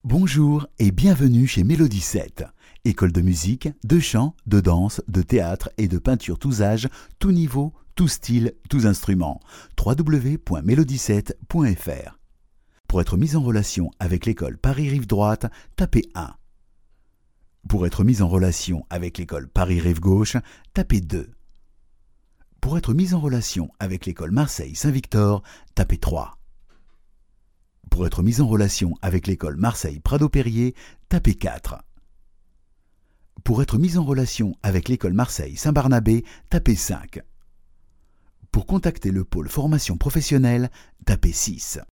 Bonjour et bienvenue chez Mélodie 7, école de musique, de chant, de danse, de théâtre et de peinture tous âges, tous niveaux, tous styles, tous instruments. www.melodie7.fr. Pour être mis en relation avec l'école Paris Rive Droite, tapez 1. Pour être mis en relation avec l'école Paris Rive Gauche, tapez 2. Pour être mis en relation avec l'école Marseille Saint-Victor, tapez 3. Pour être mis en relation avec l'école Marseille Prado-Périer, tapez 4. Pour être mis en relation avec l'école Marseille Saint-Barnabé, tapez 5. Pour contacter le pôle formation professionnelle, tapez 6.